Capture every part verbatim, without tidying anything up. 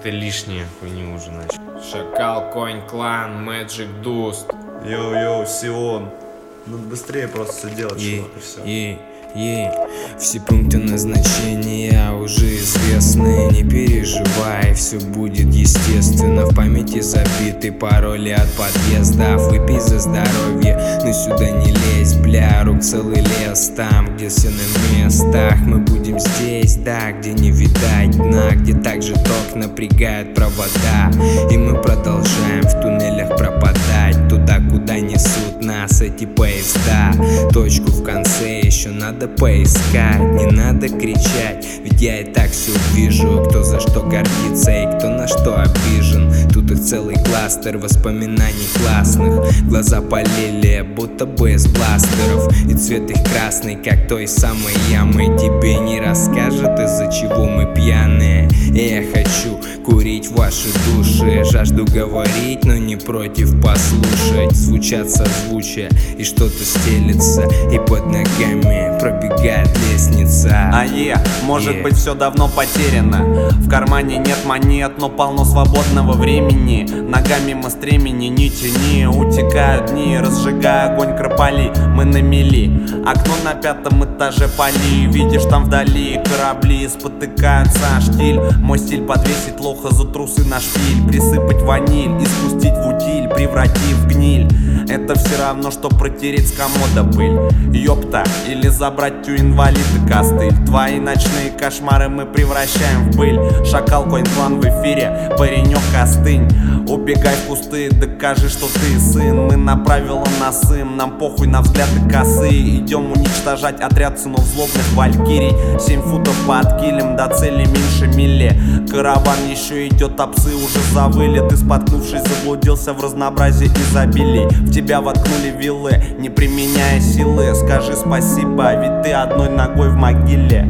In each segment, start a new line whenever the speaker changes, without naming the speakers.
какой-то лишней хуйни уже начал. Шакал, Конь, Клан, Magic Dust.
Йоу-йоу, Сион. Надо быстрее просто все делать,
Ей,
чувак, и все.
ей, ей. Все пункты назначения уже известны. Не переживай, все будет естественно. В памяти забиты пароли от подъездов. Выпей за здоровье, но сюда не лезь, бля. Рук целый лес, там, где все на местах. Мы будем здесь, да, где не видать дна, где также ток напрягает провода. И мы продолжаем в туннелях пропадать, туда, куда несут нас эти поезда. Точку в конце еще надо поискать. Не надо кричать, ведь я и так все вижу. Кто за что гордится и кто на что обижен. Тут их целый кластер воспоминаний классных. Глаза полили, будто бы из бластеров. И цвет их красный, как той самой ямы. Тебе не расскажет, из-за чего мы пьяные. И я хочу курить ваши души. Жажду говорить, но не против послушать. Звучат созвучия, и что-то стелится, и под ногами пробегает лестница.
Ае, может
Yeah.
быть все давно потеряно. В кармане нет монет, но полно свободного времени. Ногами мы стремени не тяни. Утекают дни, разжигая огонь крополи. Мы на мели, окно на пятом этаже поли. Видишь там вдали корабли, спотыкаются о штиль. Мой стиль подвесить лоха за трусы на шпиль. Присыпать ваниль и спустить в утиль, превратив в гниль. Это все равно, что протереть с комода пыль. Ёпта, или забрать у инвалида костыль. Твои ночные кошмары мы превращаем в пыль. Шакал, Конь, Клан в эфире, паренек, остынь. Убегай в кусты, докажи, что ты сын. Мы на правила насым, нам похуй на взгляды косые. Идем уничтожать отряд сынов злобных валькирий. Семь футов под килем, до цели меньше мили. Караван еще идет, а псы уже завыли. Ты, споткнувшись, заблудился в разнообразии изобилий. В тебя воткнули виллы, не применяя силы. Скажи спасибо, ведь ты одной ногой в могиле.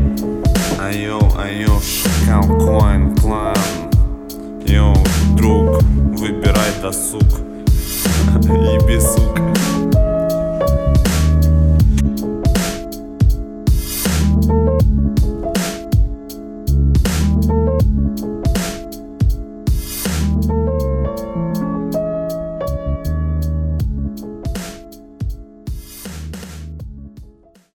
Айо, айо, Шакал, Конь, Клан. Йоу, друг, выбирай досуг. Еби, сука.